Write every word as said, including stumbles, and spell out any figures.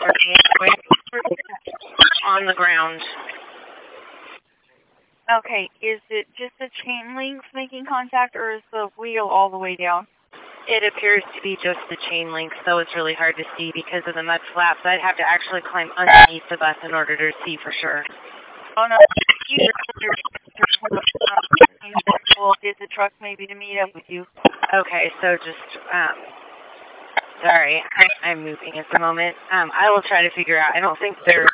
on the ground. Okay, is it just the chain links making contact, or is the wheel all the way down? It appears to be just the chain link, so it's really hard to see because of the mud flaps. I'd have to actually climb underneath the bus in order to see for sure. Oh no, you will get the truck maybe to meet up with you. Okay, so just, um, sorry, I, I'm moving at the moment. Um, I will try to figure out. I don't think they're